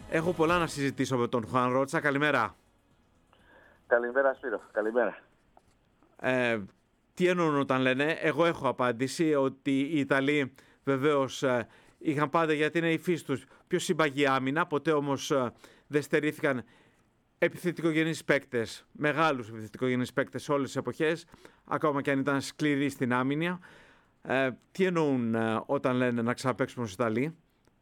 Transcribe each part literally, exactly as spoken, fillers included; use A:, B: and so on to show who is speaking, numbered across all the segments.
A: Έχω πολλά να συζητήσω με τον Χουάν Ρότσα. Καλημέρα.
B: Καλημέρα, Σπύρο. Καλημέρα.
A: Ε, τι εννοούν όταν λένε? Εγώ έχω απάντηση ότι οι Ιταλοί βεβαίως ε, είχαν πάντα, γιατί είναι η φύση τους, πιο συμπαγή άμυνα. Ποτέ όμως ε, δεν στερήθηκαν επιθετικογενείς παίκτες, μεγάλους επιθετικογενείς παίκτες σε όλες τις εποχές, ακόμα και αν ήταν σκληροί στην άμυνα. Ε, τι εννοούν ε, όταν λένε να ξαναπαίξουμε ως Ιταλοί?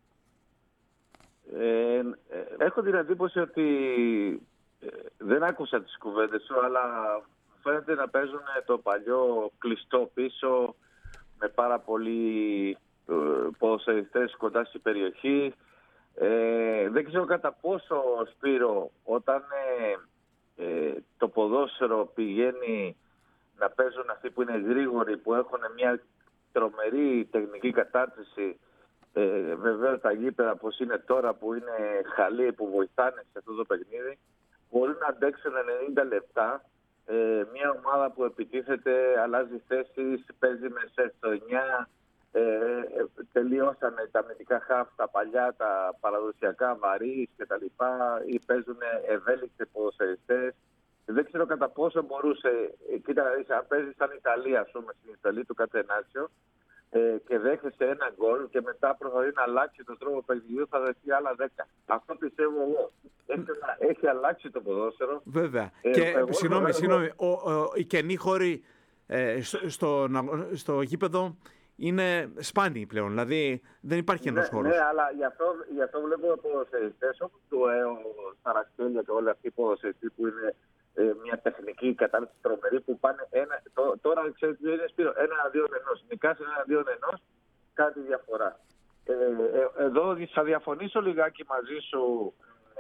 B: Ε, ε, έχω την εντύπωση ότι ε, δεν άκουσα τις κουβέντες σου, αλλά φαίνεται να παίζουν το παλιό κλειστό πίσω με πάρα πολλοί ε, ποδοσφαιριστές κοντά στην περιοχή. Ε, δεν ξέρω κατά πόσο, Σπύρο, όταν ε, ε, το ποδόσφαιρο πηγαίνει να παίζουν αυτοί που είναι γρήγοροι, που έχουν μια τρομερή τεχνική κατάρτιση. Ε, Βεβαίως τα γήπεδα πως είναι τώρα, που είναι χαλή, που βοηθάνε σε αυτό το παιχνίδι, μπορεί να αντέξουν ενενήντα λεπτά. Ε, μια ομάδα που επιτίθεται, αλλάζει θέσεις, παίζει μέσα στο εννιά. Ε, ε, τελειώσανε τα αμυντικά χαφ, τα παλιά, τα παραδοσιακά βαρύς και τα λοιπά, ή παίζουν ευέλικτοι ποδοσφαιριστές. Δεν ξέρω κατά πόσο μπορούσε, ε, κοίτα, αν παίζει σαν Ιταλία, ας πούμε, στην Ιταλία του Κατενάτσιο, ε, και δέχεσαι ένα γκολ και μετά προσπαθεί να αλλάξει τον τρόπο παιχνιδιού, θα δεχτεί άλλα δέκα. Αυτό πιστεύω εγώ. Έχει, έχει αλλάξει το ποδόσφαιρο.
A: Βέβαια.
B: Ε,
A: και
B: εγώ,
A: συγγνώμη,
B: εγώ,
A: συγγνώμη, ο, ο, οι κενοί χώροι ε, στο, στο, στο γήπεδο είναι σπάνιοι πλέον. Δηλαδή δεν υπάρχει ένας
B: ναι,
A: χώρος.
B: Ναι, αλλά γι' αυτό, γι αυτό βλέπω ποδοσφαιριστές όπως του ΕΟ, Σαρακέλια και όλοι αυτοί οι ποδοσφαιριστές που είναι ε, μια τεχνική κατάρτιση τρομερή, που πάνε ένα, το, τώρα ξέρετε τι είναι, Σπύρο, ένα αντίον ενός. Νικάς ένα αντίον ενός, κάτι διαφορά. Ε, ε, εδώ θα διαφωνήσω λιγάκι μαζί σου.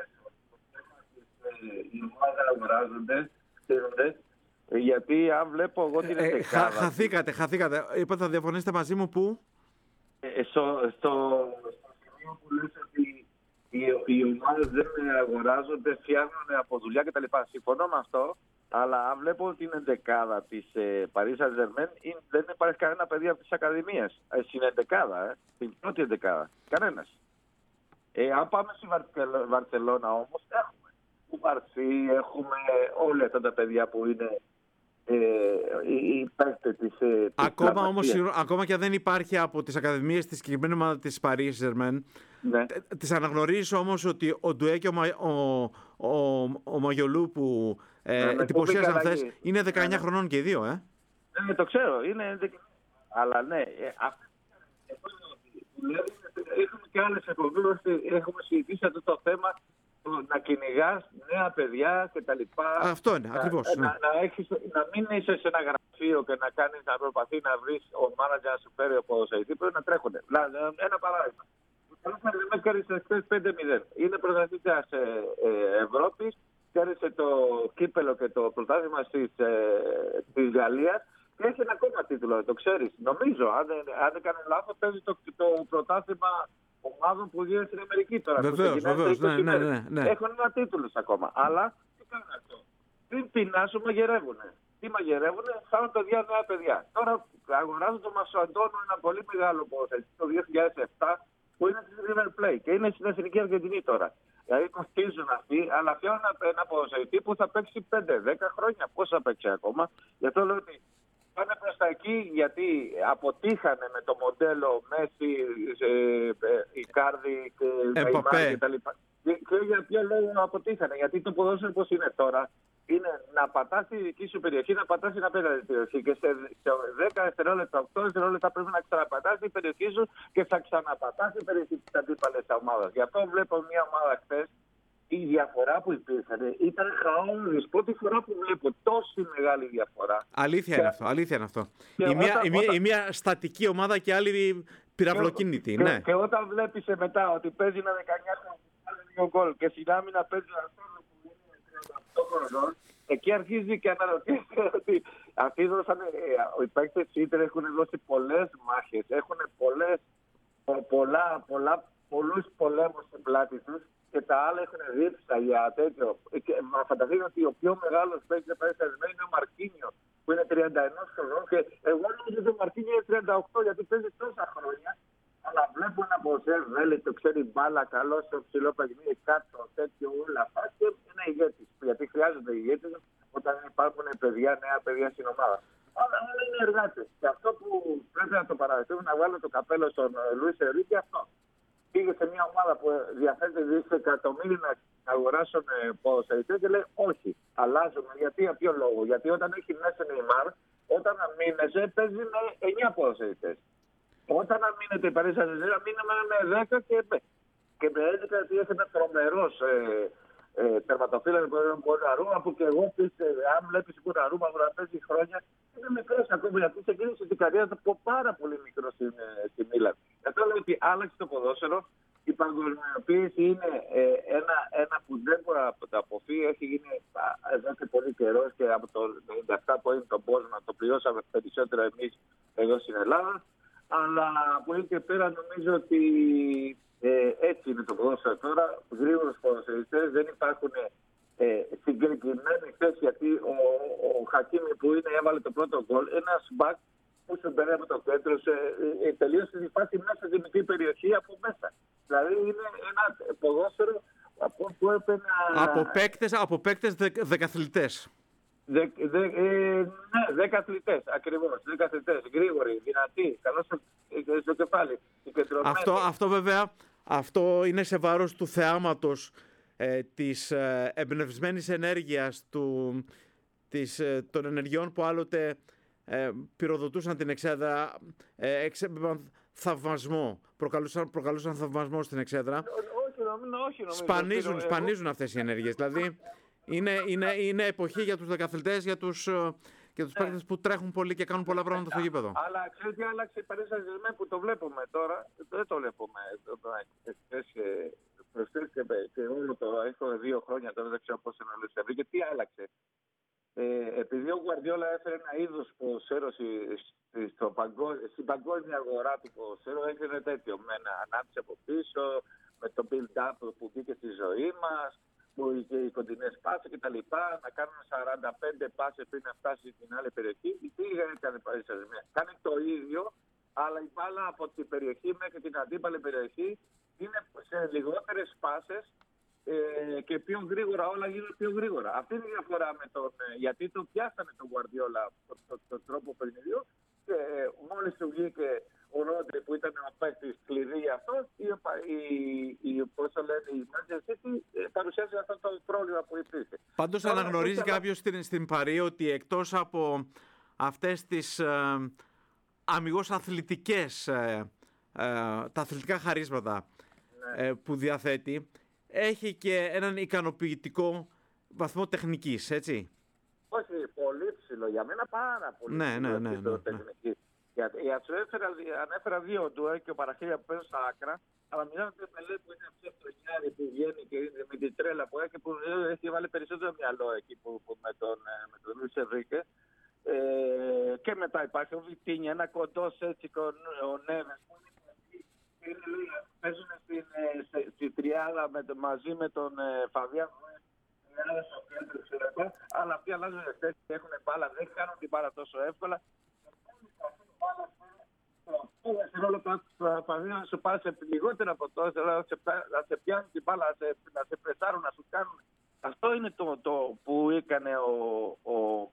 B: Οι ομάδες αγοράζονται, στείνονται, γιατί αν βλέπω εγώ την
A: ε,
B: δεκάδα...
A: χα, χαθήκατε, χαθήκατε. Είπα θα διαφωνήσετε μαζί μου που...
B: Ε, στο, στο, στο σημείο που λες ότι οι, οι ομάδες δεν αγοράζονται, φτιάχνουν από δουλειά κτλ. Συμφωνώ με αυτό, αλλά αν βλέπω την εντεκάδα της ε, Paris Saint-Germain, δεν υπάρχει κανένα παιδί από τις ακαδημίες. Ε, στην εντεκάδα, ε, στην πρώτη εντεκάδα. Κανένας. Ε, αν πάμε στη Βαρκελόνα όμως, έχουμε Κουμπαρσί, έχουμε όλα αυτά τα παιδιά που είναι ε, οι παίκτες της, ε,
A: ακόμα όμως, ακόμα και αν δεν υπάρχει από τις ακαδημίες της συγκεκριμένη ομάδα της Paris Saint-Germain, ναι. Τις αναγνωρίζεις όμως ότι ο Ντουέ και ο, ο, ο, ο Μαγιολού που ε, ναι, εντυπωσίασαν χθες είναι δεκαεννιά ναι, χρονών και οι δύο, ε.
B: Ναι, το ξέρω, είναι... Αλλά ναι, ε, αυτό έχουμε και άλλες εκπομπές, έχουμε συζητήσει αυτό το θέμα, να κυνηγάς νέα παιδιά και τα λοιπά.
A: Αυτό είναι, ακριβώς.
B: Να,
A: ναι.
B: να, έχεις, να μην είσαι σε ένα γραφείο και να κάνεις, να προσπαθεί να βρεις ο μάνατζερ να σου φέρει ο ποδοσφαιριστή, πρέπει να τρέχονται. Ένα παράδειγμα. Ο κέρδισε χθες πέντε μηδέν. Είναι πρωταθλητής ε, ε, Ευρώπης, κέρδισε το κύπελο και το πρωτάθλημα της, ε, της Γαλλίας και έχει ένα ακόμα τίτλο, το ξέρεις. Νομίζω, αν, αν δεν κάνω λάθος, παίζει το, το πρωτάθλημα ομάδων που γίνονται στην Αμερική τώρα.
A: Βεβαίως, βεβαίως, ναι, ναι, ναι, ναι.
B: Έχουν ένα τίτλο ακόμα. Αλλά τι κάνουν αυτό? Πριν πεινάσουν, μαγειρεύουνε. Τι μαγειρεύουνε? Φάνε παιδιά, νέα παιδιά. Τώρα αγοράζουν τον Μασουαντώνο, ένα πολύ μεγάλο ποδοσφαιριστή το δύο χιλιάδες επτά, που είναι στη River Plate και είναι στην Εθνική Αργεντινή τώρα. Δηλαδή κοστίζουν αυτοί, αλλά φτιάχνουν ένα ποδοσφαιριστή που θα παίξει πέντε δέκα χρόνια. Πώς θα παίξει ακόμα? Γι' αυτό λέω ότι πάνε προς τα εκεί, γιατί αποτύχανε με το μοντέλο Μέση, Ικάρδη και Νεϊμάρ και τα λοιπά. Και για ποιο λόγο αποτύχανε? Γιατί το ποδόσφαιρο πώς είναι τώρα, είναι να πατάς τη δική σου περιοχή, να πατάς την απέναντι περιοχή και σε δέκα δευτερόλεπτα, οκτώ δευτερόλεπτα πρέπει να ξαναπατάς την περιοχή σου και θα ξαναπατάς την περιοχή της αντίπαλης ομάδας. Γι' αυτό βλέπω μια ομάδα χθες, η διαφορά που υπήρχε ήταν χαόδης. Πρώτη φορά που βλέπω τόση μεγάλη διαφορά.
A: Αλήθεια και... είναι αυτό. Αλήθεια είναι αυτό. Η, όταν, μία, όταν... η, μία, η μία στατική ομάδα και άλλη πυραυλοκίνητη.
B: Και,
A: ναι.
B: και, και όταν βλέπεις μετά ότι παίζει ένα δεκαεννιά χρόνο γκολ και στην άμυνα παίζει ένα χρόνο που είναι τριάντα οκτώ χρονών, εκεί αρχίζει και αναρωτιέται ότι αυτοί δώσανε, οι παίκτες της Ίντερ έχουν δώσει πολλές μάχες, έχουν πολλές, πολλά, πολλά, πολλούς πολέμους στην πλάτη τους. Και τα άλλα έχουν δίψα για τέτοιο. Μα φανταστείτε ότι ο πιο μεγάλος παίκτης είναι ο Μαρκίνιο, που είναι τριάντα ένα χρονών. Και εγώ νομίζω ότι ο Μαρκίνιο είναι τριάντα οκτώ, γιατί παίζει τόσα χρόνια. Αλλά βλέπω ένα ποδοσφαίρι βέλη, το ξέρει μπάλα, καλό στο ψηλό παιχνίδι, κάτω, τέτοιο, όλα αυτά και είναι ηγέτης. Γιατί χρειάζονται ηγέτες όταν υπάρχουν παιδιά, νέα παιδιά στην ομάδα. Αλλά όλα είναι εργάτες. Και αυτό που πρέπει να το παραδεχτούμε, να βάλω το καπέλο στον Λουίς Ενρίκε, αυτό. Πήγε σε μια ομάδα που διαθέτει δισεκατομμύρια να αγοράσουν ποδοσφαιριστές και λέει όχι, αλλάζουμε. Γιατί, για ποιο λόγο? Γιατί όταν έχει μέσα Νεϊμάρ, όταν αμήνεσαι, παίζει με εννιά ποδοσφαιριστές. Όταν αμήνεται η Παρί Σαντ-Ζερμέν, μείναμε με δέκα και, και με έντεκα, γιατί έχει ένα τρομερός ε, ε, τερματοφύλακα που είναι Μποναρούμα, που και εγώ πίστευα, αν βλέπεις Μποναρούμα που να παίζει χρόνια, είναι μικρός ακόμη, γιατί ξεκίνησε την καριέρα του από πάρα πολύ μικρό στην, στη Μίλαν. Αυτό λέω ότι άλλαξε το ποδόσφαιρο. Η παγκοσμιοποίηση είναι ε, ένα, ένα που δεν μπορεί να το αποφύγει. Έχει γίνει εδώ και πολύ καιρό και από το ενενήντα επτά που είναι το πόσμα, το πληρώσαμε περισσότερο εμείς εδώ στην Ελλάδα. Αλλά από εκεί και πέρα νομίζω ότι ε, έτσι είναι το ποδόσφαιρο τώρα. Γρήγορους ποδοσφαιριστές, δεν υπάρχουν ε, συγκεκριμένοι θέσεις. Γιατί ο, ο Χακίμι που είναι, έβαλε το πρώτο γκολ, ένας μπακ που σου μπαίνει από το κέντρο, ε, ε, τελείωσε τη φάση μέσα στη μικρή περιοχή από μέσα. Δηλαδή είναι ένα ποδόσφαιρο από που έπαιρνε.
A: Από παίκτες, από παίκτες δε, δεκαθλητές.
B: Δε, δε, ε, ναι, δέκα αθλητές, ακριβώς. Δέκα αθλητές, γρήγοροι, δυνατοί, καλώς στο, στο κεφάλι.
A: Αυτό, αυτό βέβαια, αυτό είναι σε βάρος του θεάματος, ε, της ε, εμπνευσμένης ενέργειας, του, της, ε, των ενεργειών που άλλοτε ε, πυροδοτούσαν την Εξέδρα, ε, εξέπαιμπαν θαυμασμό, προκαλούσαν, προκαλούσαν θαυμασμό στην Εξέδρα.
B: Όχι, νομίζω, όχι, νομίζω.
A: Σπανίζουν, σπανίζουν αυτές οι ενέργειες, δηλαδή. Είναι, είναι, είναι εποχή για τους δεκαθλητές, για τους, για τους παίκτες που τρέχουν πολύ και κάνουν πολλά πράγματα στο γήπεδο.
B: Αλλά ξέρετε τι άλλαξε η Παρί Σαντ-Ζερμέν που το βλέπουμε τώρα? Δεν το βλέπουμε. Προσθέσει και όλο το έχω δύο χρόνια τώρα, δεν ξέρω πώς είναι όλο αυτό. Και τι άλλαξε? Ε, επειδή ο Γκουαρδιόλα έφερε ένα είδος ποδοσφαίρου στην παγκόσμια αγορά του ποδοσφαίρου, έφερε τέτοιο με ένα ανάπτυξη από πίσω, με το build-up που μπήκε στη ζωή μας, που και οι κοντινές πάσες και τα λοιπά, να κάνουν σαράντα πέντε πάσες πριν να φτάσει στην άλλη περιοχή. Τι έκανε η Παρί Σαντ-Ζερμέν? Κάνει το ίδιο, αλλά η μπάλα από την περιοχή μέχρι την αντίπαλη περιοχή είναι σε λιγότερες πάσες ε, και πιο γρήγορα, όλα γίνονται πιο γρήγορα. Αυτή είναι η διαφορά με τον. Γιατί το πιάσανε τον Γκουαρδιόλα τον το, το, το τρόπο παιχνιδιού και ε, μόλις του βγήκε ο Ρόντρι που ήταν ο παίκτης κλειδί για αυτό, η, η, η, πώς το λένε, η Manchester City παρουσιάζει αυτό το πρόβλημα που υπήρχε.
A: Πάντως αναγνωρίζει θα... κάποιος στην, στην Παρί ότι εκτός από αυτές τις ε, αμιγώς αθλητικές, ε, ε, τα αθλητικά χαρίσματα ναι. ε, που διαθέτει, έχει και έναν ικανοποιητικό βαθμό τεχνικής, έτσι.
B: Όχι, πολύ ψηλό. Για μένα πάρα πολύ
A: ναι,
B: ψηλό
A: ναι, ναι, ναι, ναι.
B: τεχνική. Γιατί σου ανέφερα δύο ντουέ και ο Παραχίλια που παίζουν στα άκρα, αλλά μιλάμε για Πελέ που είναι αυτό το χιάρι που βγαίνει και είναι με την τρέλα που έχει, που έχει βάλει περισσότερο μυαλό εκεί που, που με τον, με τον Λουίς Ενρίκε. Ε, και μετά υπάρχει ο Βιτίνια, ένα κοντός έτσι, ο Νέβες που είναι, παίζουν στην, στην τριάδα με, μαζί με τον Φαβιάν. Αλλά αυτοί αλλάζουν θέση, έχουν μπάλα, δεν κάνουν την μπάλα τόσο εύκολα. Όλο το Φαβιάν να σου πάρει λιγότερο από τόσο, να σε πιάνουν την μπάλα, να σε πρεσάρουν, να σου κάνουν. Αυτό είναι το, το που έκανε ο, ο...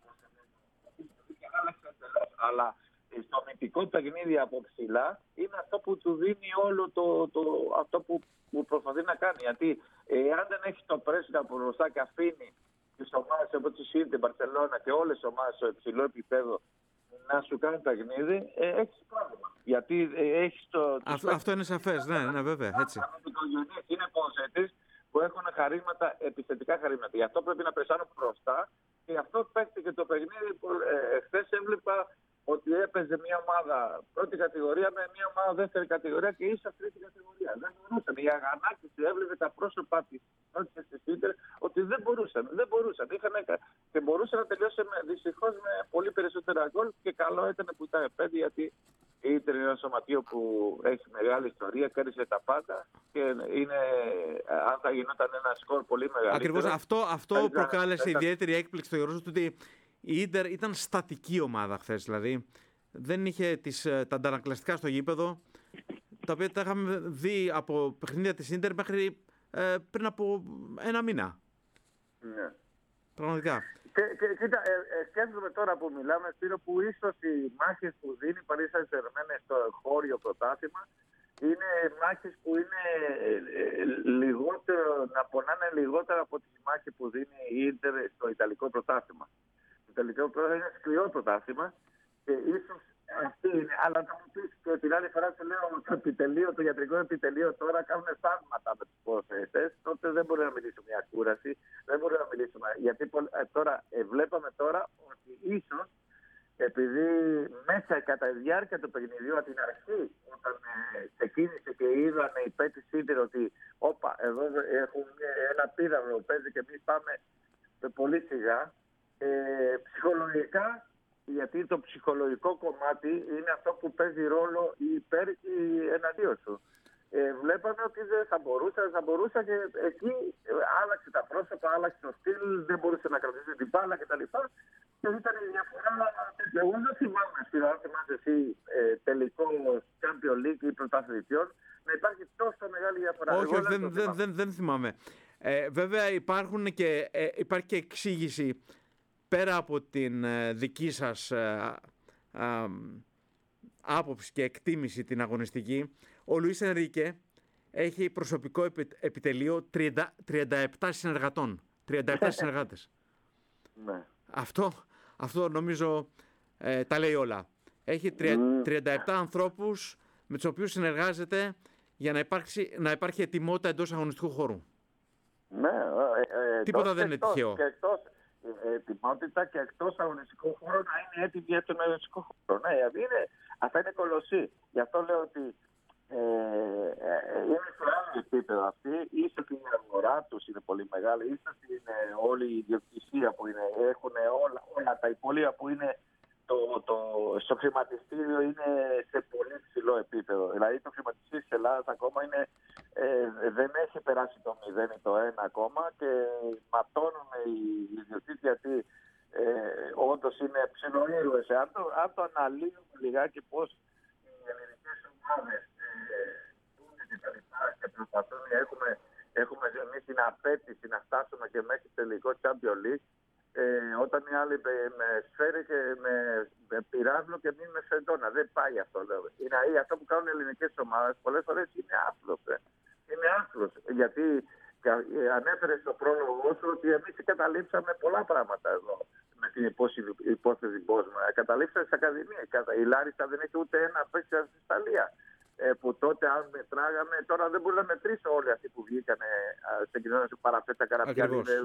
B: Αλλά στο αμυντικό παιχνίδι από ψηλά είναι αυτό που του δίνει όλο το, το, αυτό που, που προσπαθεί να κάνει. Γιατί εάν δεν έχει το πρέσβη από μπροστά και αφήνει τις ομάδες όπως τη Σίντε, Μπαρσελόνα και όλες τις ομάδες στο υψηλό επίπεδο να σου κάνει παιχνίδι, ε, έχεις πρόβλημα. Γιατί ε, έχεις το...
A: Αυτό, αυτό είναι σαφές, ναι, ναι, βέβαια, έτσι.
B: Είναι ποδοσφαιριστές που έχουν χαρίσματα, επιθετικά χαρίσματα. Γι' αυτό πρέπει να πρεσάρουν μπροστά και γι' αυτό παίχτηκε το παιχνίδι που ε, χθες έβλεπα ότι έπαιζε μια ομάδα πρώτη κατηγορία με μια ομάδα δεύτερη κατηγορία και ίσα τρίτη κατηγορία. Δεν μπορούσαν. Η αγανάκτηση έβλεπε τα πρόσωπα τη πρώτη τη Ίντερ ότι δεν μπορούσαν. Δεν μπορούσαν. Είχαν, και μπορούσαν να τελειώσουν δυστυχώς με πολύ περισσότερα γκολ και καλό ήταν που ήταν πέντε γιατί η Ίντερ είναι ένα σωματείο που έχει μεγάλη ιστορία, κέρδισε τα πάντα και είναι, αν θα γινόταν ένα σκορ πολύ μεγαλύτερο.
A: Ακριβώς αυτό, αυτό προκάλεσε ήταν... ιδιαίτερη έκπληξη στο γεγονός ότι η Ίντερ ήταν στατική ομάδα χθες, δηλαδή δεν είχε τις, τα αντανακλαστικά στο γήπεδο, τα οποία τα είχαμε δει από παιχνίδια της Ίντερ μέχρι ε, πριν από ένα μήνα.
B: Ναι.
A: Πραγματικά.
B: Και, και κοίτα, ε, ε, σκέφτομαι τώρα που μιλάμε, Σπύρο, που ίσως οι μάχες που δίνει η Paris Saint-Germain στο χώριο πρωτάθλημα είναι μάχες που είναι ε, ε, λιγότερο, να πονάνε λιγότερο από τις μάχες που δίνει η Ίντερ στο Ιταλικό πρωτάθλημα. Το Ιταλικό πρωτάθλημα είναι σκληρό πρωτάθλημα και ίσως αυτή είναι. Αλλά θα μου πεις και την άλλη φορά σου λέω το επιτελείο, το ιατρικό επιτελείο τώρα κάνουν θαύματα με τους ποδοσφαιριστές, τότε δεν μπορεί να μιλήσουμε για κούραση, δεν μπορεί να μιλήσουμε. Γιατί τώρα ε, βλέπαμε τώρα ότι ίσως επειδή μέσα κατά τη διάρκεια του παιχνιδιού από την αρχή, όταν ε, ξεκίνησε και είδαν οι παίκτες Ίντερ ότι όπα, εδώ έχουν ένα πύραυλο που παίζει και εμείς πάμε πολύ σιγά, ε, ψυχολογικά, γιατί το ψυχολογικό κομμάτι είναι αυτό που παίζει ρόλο υπέρ ή εναντίον σου. Ε, βλέπαμε ότι δεν θα μπορούσα, δεν θα μπορούσα και εκεί άλλαξε τα πρόσωπα, άλλαξε το στυλ, δεν μπορούσε να κρατήσει την μπάλα κτλ. Και ήταν η διαφορά. Εγώ δεν θυμάμαι, αν θυμάσαι εσύ, ε, τελικό Champions League ή πρωταθλητριών, να υπάρχει τόσο μεγάλη διαφορά.
A: Όχι, όχι δεν, δεν, δεν, δεν θυμάμαι. Ε, βέβαια υπάρχουν και, ε, υπάρχει και εξήγηση πέρα από την ε, δική σας ε, ε, άποψη και εκτίμηση την αγωνιστική. Ο Λουίς Ενρίκε έχει προσωπικό επι, επιτελείο τριάντα, τριάντα επτά συνεργατών. τριάντα επτά συνεργάτες.
B: Ναι.
A: Αυτό, αυτό νομίζω ε, τα λέει όλα. Έχει τριάντα επτά ανθρώπους με τους οποίους συνεργάζεται για να, υπάρξει, να υπάρχει ετοιμότητα εντός αγωνιστικού χώρου.
B: Ναι, ε, ε,
A: τίποτα δεν είναι τυχαίο.
B: Και εκτός ε, ετοιμότητα και εκτός αγωνιστικού χώρου να είναι έτοιμη για τον αγωνιστικό χώρο. Ναι, είναι, αυτά είναι κολοσσοί. Γι' αυτό λέω ότι ε, ε, είναι σε άλλο επίπεδο αυτή. Ίσως η αγορά τους είναι πολύ μεγάλη, ίσως είναι όλη η ιδιοκτησία που είναι, έχουν όλα, όλα τα υπόλοιπα που είναι το, το, στο χρηματιστήριο είναι σε πολύ ψηλό επίπεδο. Δηλαδή το χρηματιστήριο της Ελλάδας ακόμα είναι, ε, δεν έχει περάσει το μηδέν ή το ένα ακόμα και ματώνουν οι ιδιοκτήτες γιατί ε, όντως είναι ψιλοήρωες. Αν το, αν το αναλύουμε λιγάκι πώς οι ελληνικές ομάδες δουν και τα λοιπά και προσπαθούν, έχουμε, έχουμε εμείς την απέτηση να φτάσουμε και μέχρι τελικό Champions League. Ε, όταν οι άλλοι με, με σφαίρι και με, με πυράβλο και εμείς με σεντόνα. Δεν πάει αυτό, λέω. Είναι αυτό που κάνουν οι ελληνικές ομάδες. Πολλές φορές είναι άθλος. Ε. Είναι άθλος. Γιατί ε, ανέφερε στο πρόλογο σου ότι εμείς καταλήψαμε πολλά πράγματα εδώ με την υπόθεση Μπόσμα. Καταλήψαμε στις ακαδημίες. Η Λάρισα δεν έχει ούτε ένα παίκτη στην Ιταλία. Ε, που τότε αν μετράγαμε, τώρα δεν μπορεί να μετρήσει όλοι αυτοί που βγήκανε στην κοινωνία σου παραπέτα Καραπιάδηδες,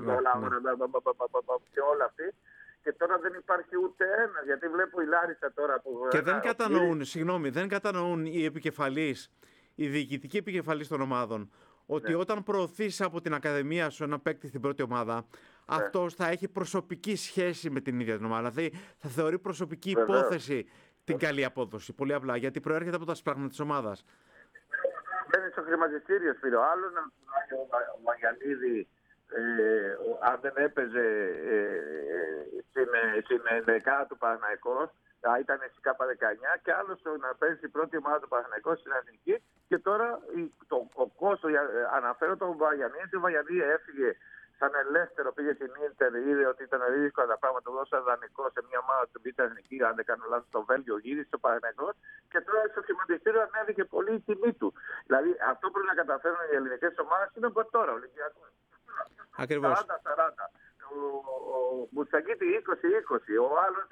B: και όλα αυτοί. Και τώρα δεν υπάρχει ούτε ένα, γιατί βλέπω η Λάρισα τώρα που...
A: Και δεν κατανοούν, συγγνώμη, δεν κατανοούν οι επικεφαλείς, οι διοικητικοί επικεφαλείς των ομάδων, ότι ναι. όταν προωθείς από την ακαδημία σου ένα παίκτη στην πρώτη ομάδα, ναι. αυτός θα έχει προσωπική σχέση με την ίδια την ομάδα. Δηλαδή θα θεωρεί προσωπική Βεβαίως. υπόθεση την καλή απόδοση. Πολύ απλά, γιατί προέρχεται από τα σπράγματα της ομάδας.
B: Δεν είναι στο χρηματιστήριο, Σπύρο. Άλλο να πει ο Μαγιανίδη, ε, αν δεν έπαιζε ε, στην, στην δεκάδα του Παναθηναϊκός, ήταν στη ΚΑΠΑ δεκαεννιά, και άλλο να παίζει στην πρώτη ομάδα του Παναθηναϊκού στην Εθνική. Και τώρα το, ο Κώστο, αναφέρω τον Μαγιανίδη, ο Μαγιανίδη έφυγε σαν ελεύθερο, πήγε στην Ίντερ, είδε ότι ήταν δύσκολα τα πράγματα, το δώσε δανεικό σε μια ομάδα του Β' Εθνική, αν δεν κάνω λάθος, στο Βέλγιο, γύρισε στο Παναθηναϊκό και τώρα στο χρηματιστήριο ανέβηκε πολύ η τιμή του. Δηλαδή αυτό πρέπει να καταφέρουν οι ελληνικές ομάδες είναι από τώρα, ο Ολυμπιακός.
A: Ακριβώς.
B: σαράντα σαράντα. Ο Μπουτσαγκίτη είκοσι είκοσι, ο άλλος,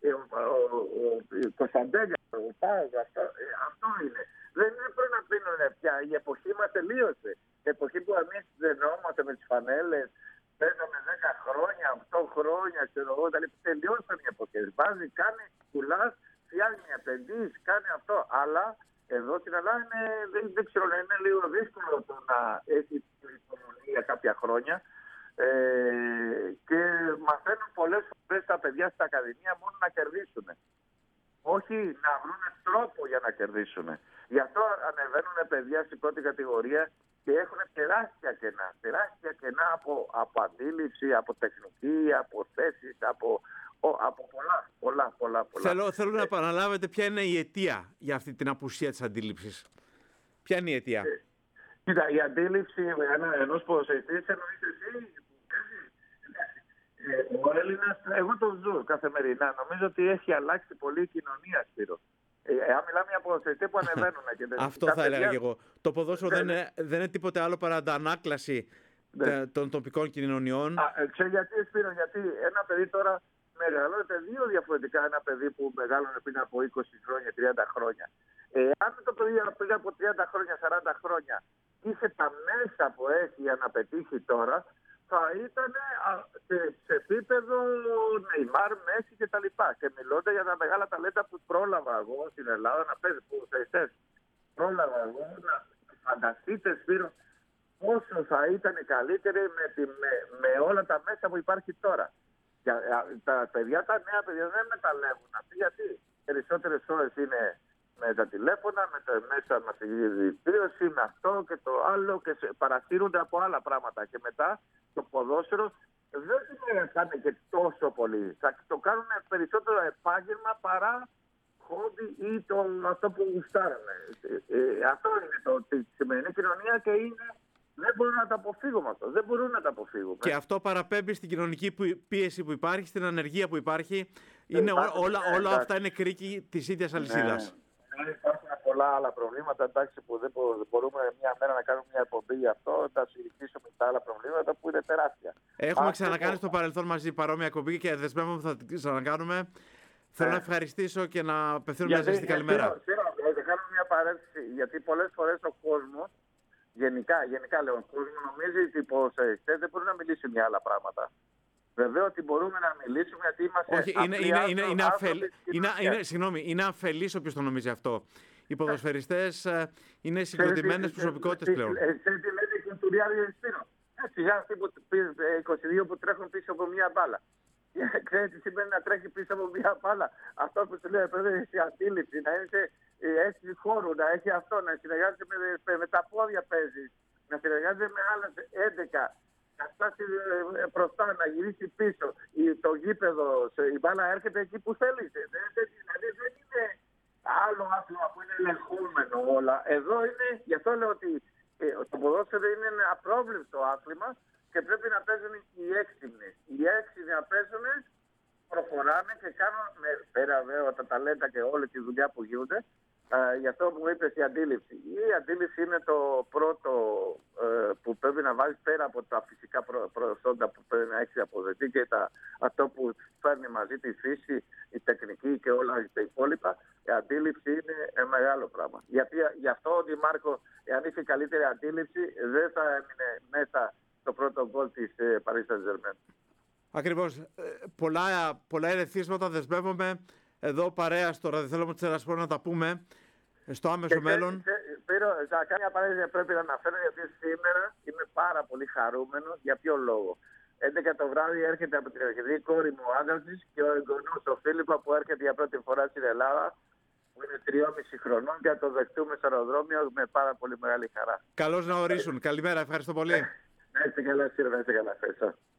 B: ο Κωνσταντέλια, ο Πάος, αυτό είναι. Δεν πρέπει να πίνουν πια. Η εποχή μας τελείωσε. Η εποχή που εμείς δενόμαστε με τις φανέλες, παίζαμε δέκα χρόνια, οκτώ χρόνια, ξέρω εγώ, τελειώσαν οι εποχές. Βάζει, κάνει, πουλάς, φτιάχνει, επενδύεις, κάνει αυτό. Αλλά εδώ στην Ελλάδα είναι, δεν, δεν ξέρω, είναι λίγο δύσκολο το να έχει την υπομονή για κάποια χρόνια. Ε, και μαθαίνουν πολλές φορές τα παιδιά στην Ακαδημία μόνο να κερδίσουν. Όχι να βρουν τρόπο για να κερδίσουν. Γι' αυτό ανεβαίνουν παιδιά στην πρώτη κατηγορία και έχουν τεράστια κενά. Τεράστια κενά από, από αντίληψη, από τεχνική, από θέσεις, από, από πολλά, πολλά, πολλά, πολλά.
A: Θέλω, θέλω να επαναλάβετε ποια είναι η αιτία για αυτή την απουσία της αντίληψης. Ποια είναι η αιτία?
B: Ε, κοίτα, η αντίληψη ενός ποδοσφαιριστή εννοείς εσύ. Ε, ο Έλληνας, εγώ το ζω καθημερινά. Νομίζω ότι έχει αλλάξει πολύ η κοινωνία, Σπύρο. Ε, αν μιλάμε για ποδοσφαιριστές που ανεβαίνουν. Και
A: Αυτό θα έλεγα και εγώ. Το ποδόσφαιρο δεν είναι, δεν είναι τίποτε άλλο παρά αντανάκλαση ναι. των τοπικών κοινωνιών.
B: Α, ε, ξέρεις γιατί, Σπύρο, γιατί ένα παιδί τώρα μεγαλώνεται δύο διαφορετικά. Ένα παιδί που μεγάλωνε πριν από είκοσι χρόνια, τριάντα χρόνια. Ε, αν το παιδί πριν από τριάντα χρόνια, σαράντα χρόνια είχε τα μέσα που έχει για να πετύχει τώρα, θα ήταν σε, σε επίπεδο Νεϊμάρ, Μέση και τα λοιπά. Και μιλώντα για τα μεγάλα ταλέντα που πρόλαβα εγώ στην Ελλάδα να παίζει ποδοσφαιριστές. Πρόλαβα εγώ να φανταστείτε, Σπύρο, πόσο θα ήταν καλύτεροι με, τη, με, με όλα τα μέσα που υπάρχει τώρα. Για, τα παιδιά, τα νέα παιδιά δεν μεταλλεύουν αυτοί, γιατί περισσότερες ώρες είναι με τα τηλέφωνα, με τα μέσα μαζικής δικτύωση, με αυτό και το άλλο και σε, παρασύρονται από άλλα πράγματα. Και μετά το ποδόσφαιρο δεν θα κάνει και τόσο πολύ. Θα το κάνουν περισσότερο επάγγελμα παρά χόμπι ή το, αυτό που γουστάρουν. Ε, ε, αυτό είναι το, τη σημερινή κοινωνία και είναι, δεν μπορούν να το αποφύγουμε αυτό. Δεν μπορούν να το αποφύγουμε.
A: Και αυτό παραπέμπει στην κοινωνική πίεση που υπάρχει, στην ανεργία που υπάρχει. Είναι, όλα, όλα, όλα αυτά είναι κρίκη της ίδιας αλυσίδας.
B: Ναι. Υπάρχουν πολλά άλλα προβλήματα, εντάξει, που δεν μπορούμε μια μέρα να κάνουμε μια εκπομπή γι' αυτό, θα συζητήσουμε τα άλλα προβλήματα που είναι τεράστια.
A: Έχουμε ξανακάνει που... στο παρελθόν μαζί παρόμοια εκπομπή και δεσμεύομαι θα την ξανακάνουμε. Θέλω ε. να ευχαριστήσω και να απευθύνω μια ζεστή καλημέρα.
B: Θα κάνω μια παρένθεση, γιατί πολλές φορές ο κόσμος, γενικά, γενικά λέω, ο κόσμος νομίζει ότι οι ποδοσφαιριστές δεν μπορούν να μιλήσουν για άλλα πράγματα. Βεβαίως ότι μπορούμε να μιλήσουμε γιατί είμαστε.
A: Όχι, είναι, είναι, είναι, είναι, αφελ... είναι, είναι, συγγνώμη, είναι αφελής όποιος το νομίζει αυτό. Οι ποδοσφαιριστές ε, είναι συγκροτημένες προσωπικότητες πλέον.
B: Έτσι λένε οι κουλτουριάδοι Εστίνο. Σιγά αυτοί που είκοσι δύο που τρέχουν πίσω από μια μπάλα. Ξέρετε τι σημαίνει να τρέχει πίσω από μια μπάλα? Αυτό που σου λέει πρέπει να έχει αντίληψη, να έχει χώρο, να έχει αυτό, να συνεργάζεται με, με τα πόδια παίζει, να συνεργάζεται με άλλα έντεκα. Να φτάσει μπροστά, να γυρίσει πίσω. Το γήπεδο, η μπάλα έρχεται εκεί που θέλει. Δηλαδή δεν είναι άλλο άθλημα που είναι ελεγχόμενο όλα. Εδώ είναι, γι' αυτό λέω ότι το ποδόσφαιρο είναι ένα απρόβλεπτο άθλημα και πρέπει να παίζουν οι έξυπνοι. Οι έξυπνοι να παίζουν, προχωράνε και κάνουν, πέρα βέβαια τα ταλέντα και όλη τη δουλειά που γίνονται. Uh, γι' αυτό που είπες η αντίληψη. Η αντίληψη είναι το πρώτο uh, που πρέπει να βάλεις πέρα από τα φυσικά προ, προσόντα που πρέπει να έχεις αποδεθεί και τα, αυτό που φέρνει μαζί τη φύση, η τεχνική και όλα τα υπόλοιπα. Η αντίληψη είναι ένα μεγάλο πράγμα. Γιατί γι' αυτό ο Ντι Μάρκο, εάν είχε καλύτερη αντίληψη, δεν θα έμεινε μέσα στο πρώτο γκολ της Paris Saint-Germain.
A: Ακριβώς. Πολλά, πολλά ερεθίσματα δεσμεύομαι. Εδώ παρέα στο ραδιόφωνο της Ερασπόρ να τα πούμε στο άμεσο και μέλλον.
B: Πύρο, θα κάνει μια παρένθεση πρέπει να αναφέρω γιατί σήμερα είμαι πάρα πολύ χαρούμενος. Για ποιο λόγο? έντεκα το βράδυ έρχεται από την αρχική κόρη μου ο άντρας της και ο εγγονός ο Φίλιππα που έρχεται για πρώτη φορά στην Ελλάδα που είναι τριόμισι χρονών και θα το δεχτούμε στο αεροδρόμιο με πάρα πολύ μεγάλη χαρά.
A: Καλώς να ορίσουν. Καλημέρα, ευχαριστώ πολύ.
B: Να είστε καλά, Σπύρο, να είστε καλά. Ευχαριστώ.